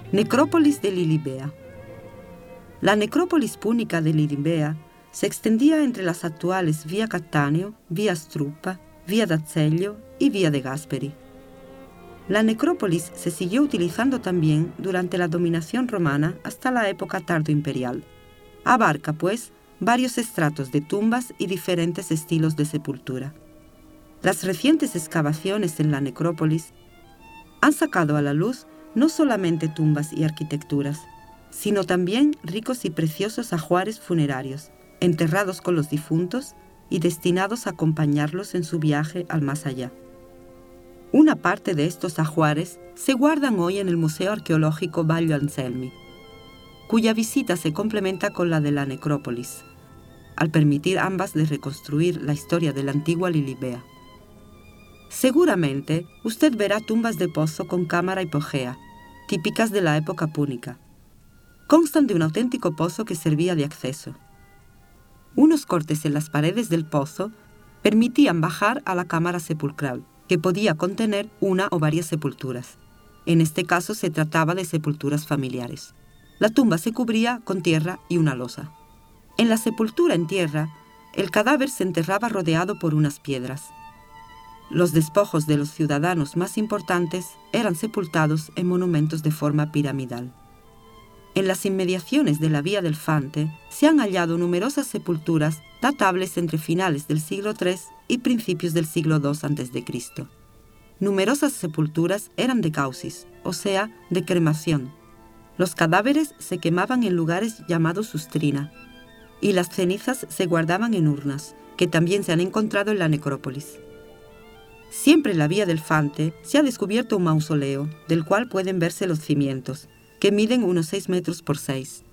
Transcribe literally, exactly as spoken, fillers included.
Necrópolis de Lilibea. La necrópolis púnica de Lilibea se extendía entre las actuales Vía Cattaneo, Vía Struppa, Vía d'Azeglio y Vía de Gasperi. La necrópolis se siguió utilizando también durante la dominación romana hasta la época tardoimperial. Abarca, pues, varios estratos de tumbas y diferentes estilos de sepultura. Las recientes excavaciones en la necrópolis han sacado a la luz no solamente tumbas y arquitecturas, sino también ricos y preciosos ajuares funerarios, enterrados con los difuntos y destinados a acompañarlos en su viaje al más allá. Una parte de estos ajuares se guardan hoy en el Museo Arqueológico Vaglio Anselmi, cuya visita se complementa con la de la necrópolis, al permitir ambas de reconstruir la historia de la antigua Lilibea. Seguramente usted verá tumbas de pozo con cámara hipogea, típicas de la época púnica. Constan de un auténtico pozo que servía de acceso. Unos cortes en las paredes del pozo permitían bajar a la cámara sepulcral, que podía contener una o varias sepulturas. En este caso se trataba de sepulturas familiares. La tumba se cubría con tierra y una losa. En la sepultura en tierra, el cadáver se enterraba rodeado por unas piedras. Los despojos de los ciudadanos más importantes eran sepultados en monumentos de forma piramidal. En las inmediaciones de la Vía del Fante se han hallado numerosas sepulturas datables entre finales del siglo tercero y principios del siglo segundo antes de Cristo. Numerosas sepulturas eran de causis, o sea, de cremación. Los cadáveres se quemaban en lugares llamados sustrina, y las cenizas se guardaban en urnas, que también se han encontrado en la necrópolis. Siempre en la Vía del Fante se ha descubierto un mausoleo, del cual pueden verse los cimientos, que miden unos seis metros por seis.